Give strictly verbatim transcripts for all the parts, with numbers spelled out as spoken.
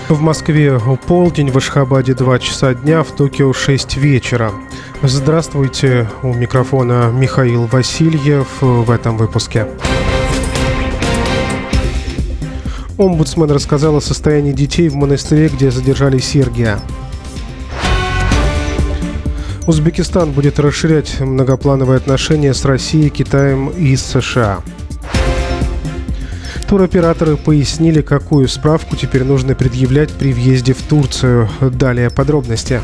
В Москве полдень, в Ашхабаде два часа дня, в Токио шесть вечера. Здравствуйте, у микрофона Михаил Васильев в этом выпуске. Омбудсмен рассказал о состоянии детей в монастыре, где задержали Сергия. Узбекистан будет расширять многоплановые отношения с Россией, Китаем и США. Туроператоры пояснили, какую справку теперь нужно предъявлять при въезде в Турцию. Далее подробности.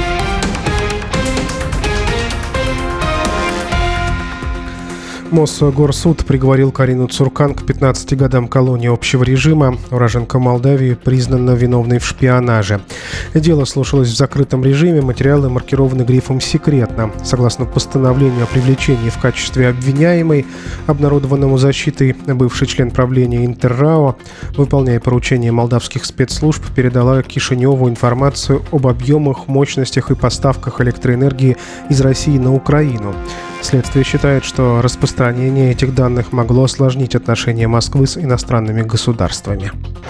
Мосгорсуд приговорил Карину Цуркан к пятнадцати годам колонии общего режима. Уроженка Молдавии признана виновной в шпионаже. Дело слушалось в закрытом режиме, материалы маркированы грифом «Секретно». Согласно постановлению о привлечении в качестве обвиняемой, обнародованному защитой, бывший член правления Интеррао, выполняя поручения молдавских спецслужб, передала Кишиневу информацию об объемах, мощностях и поставках электроэнергии из России на Украину. Следствие считает, что распространение этих данных могло осложнить отношения Москвы с иностранными государствами.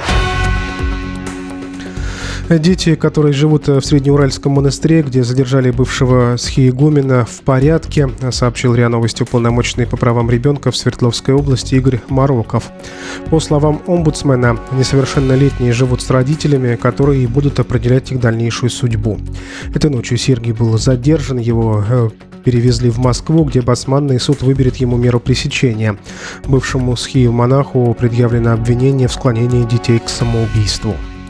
Дети, которые живут в Среднеуральском монастыре, где задержали бывшего схиегумена, в порядке, сообщил РИА Новости уполномоченный по правам ребенка в Свердловской области Игорь Мароков. По словам омбудсмена, несовершеннолетние живут с родителями, которые будут определять их дальнейшую судьбу. Этой ночью Сергий был задержан, его перевезли в Москву, где басманный суд выберет ему меру пресечения. Бывшему схию-монаху предъявлено обвинение в склонении детей к самоубийству.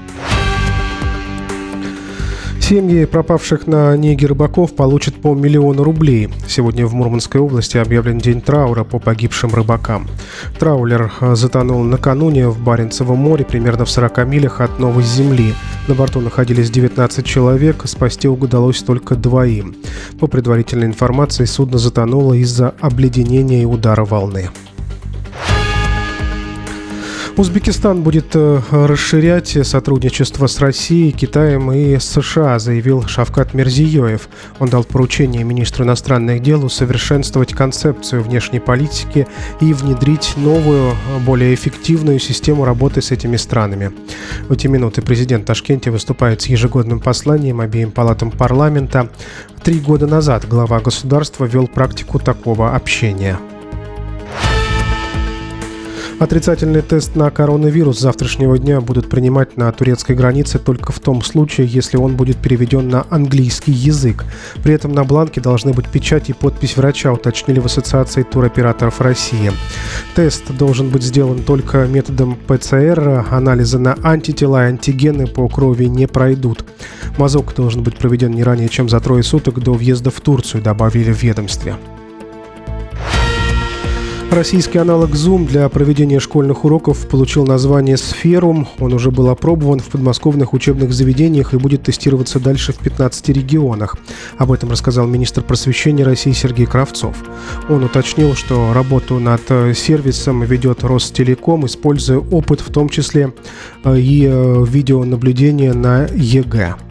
Семьи пропавших на Неге рыбаков получат по миллиону рублей. Сегодня в Мурманской области объявлен день траура по погибшим рыбакам. Траулер затонул накануне в Баренцевом море, примерно в сорока милях от Новой Земли. На борту находились девятнадцать человек, спасти удалось только двоим. По предварительной информации, судно затонуло из-за обледенения и удара волны. Узбекистан будет расширять сотрудничество с Россией, Китаем и США, заявил Шавкат Мирзиёев. Он дал поручение министру иностранных дел усовершенствовать концепцию внешней политики и внедрить новую, более эффективную систему работы с этими странами. В эти минуты президент в Ташкенте выступает с ежегодным посланием обеим палатам парламента. Три года назад глава государства вел практику такого общения. Отрицательный тест на коронавирус с завтрашнего дня будут принимать на турецкой границе только в том случае, если он будет переведен на английский язык. При этом на бланке должны быть печать и подпись врача, уточнили в Ассоциации туроператоров России. Тест должен быть сделан только методом ПЦР, анализы на антитела и антигены по крови не пройдут. Мазок должен быть проведен не ранее, чем за трое суток до въезда в Турцию, добавили в ведомстве. Российский аналог Zoom для проведения школьных уроков получил название «Сферум». Он уже был опробован в подмосковных учебных заведениях и будет тестироваться дальше в пятнадцати регионах. Об этом рассказал министр просвещения России Сергей Кравцов. Он уточнил, что работу над сервисом ведет Ростелеком, используя опыт, в том числе и видеонаблюдение на ЕГЭ.